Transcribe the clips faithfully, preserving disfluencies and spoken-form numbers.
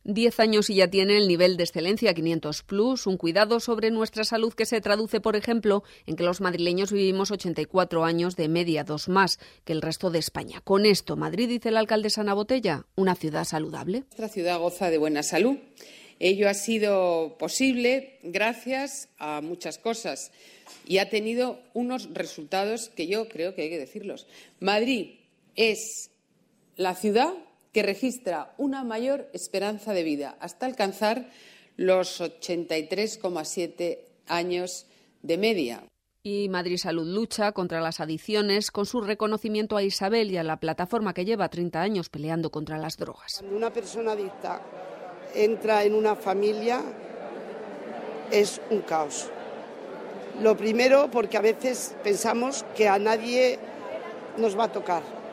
Diez años y ya tiene el nivel de excelencia quinientos plus, un cuidado sobre nuestra salud que se traduce, por ejemplo, en que los madrileños vivimos ochenta y cuatro años de media, dos más que el resto de España. Con esto, Madrid, dice la alcaldesa Ana Botella, una ciudad saludable. Nuestra ciudad goza de buena salud. Ello ha sido posible gracias a muchas cosas y ha tenido unos resultados que yo creo que hay que decirlos. Madrid es la ciudad que registra una mayor esperanza de vida, hasta alcanzar los ochenta y tres coma siete años de media. Y Madrid Salud lucha contra las adicciones con su reconocimiento a Isabel y a la plataforma que lleva treinta años peleando contra las drogas. Cuando una persona adicta entra en una familia es un caos. Lo primero, porque a veces pensamos que a nadie nos va a tocar.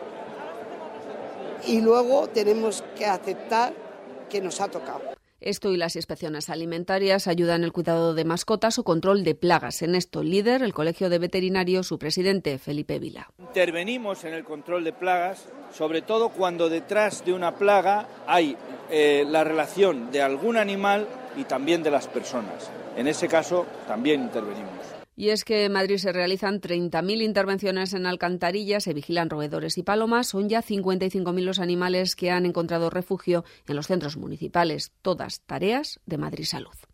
Y luego tenemos que aceptar que nos ha tocado. Esto y las inspecciones alimentarias ayudan en el cuidado de mascotas o control de plagas. En esto, líder, el Colegio de Veterinarios, su presidente, Felipe Vila. Intervenimos en el control de plagas, sobre todo cuando detrás de una plaga hay eh, la relación de algún animal y también de las personas. En ese caso, también intervenimos. Y es que en Madrid se realizan treinta mil intervenciones en alcantarillas, se vigilan roedores y palomas. Son ya cincuenta y cinco mil los animales que han encontrado refugio en los centros municipales. Todas tareas de Madrid Salud.